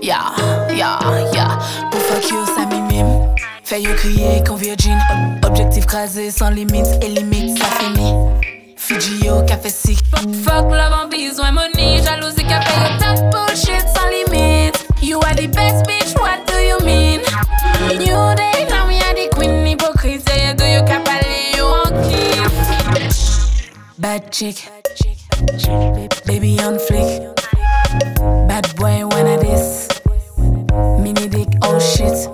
Ya, ya, ya. Pour fuck you, ça mimime. Fait you crier qu'on virgin. Objectif crasé sans limite. Et limite, ça finit. Fiji yo, café sick. Fuck love en besoin money. Jalousie qui fait yo talk bullshit sans limite. You are the best bitch, what do you mean? New day, now me are the queen. Hypocrite, yeah, do you capale, you on keep. Bad chick, baby on flick. Bad boy wanna this. Mini dick, oh shit.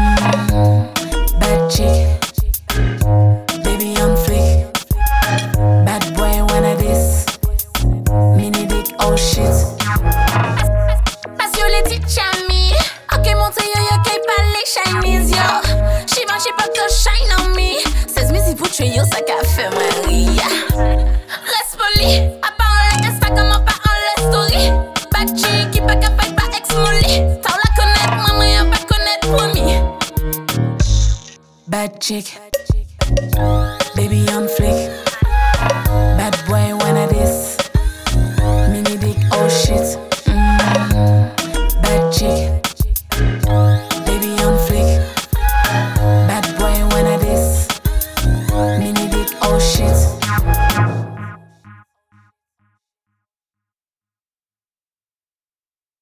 Bad chick, baby on flick. Bad boy wanna this. Mini dick, oh shit. Parce que les teach me. Ok, monte yo yo, kay pale Chinese yo. She man, she pas to shine on me. 16 000 pour tuer yo, ça qu'a fait Maria. Reste poli, à part en Instagram, à part en la story. Bad chick, qui pas capable, pas ex-molly. T'as la connaître, maman, y'a pas connaître promis. Bad chick, baby on flick.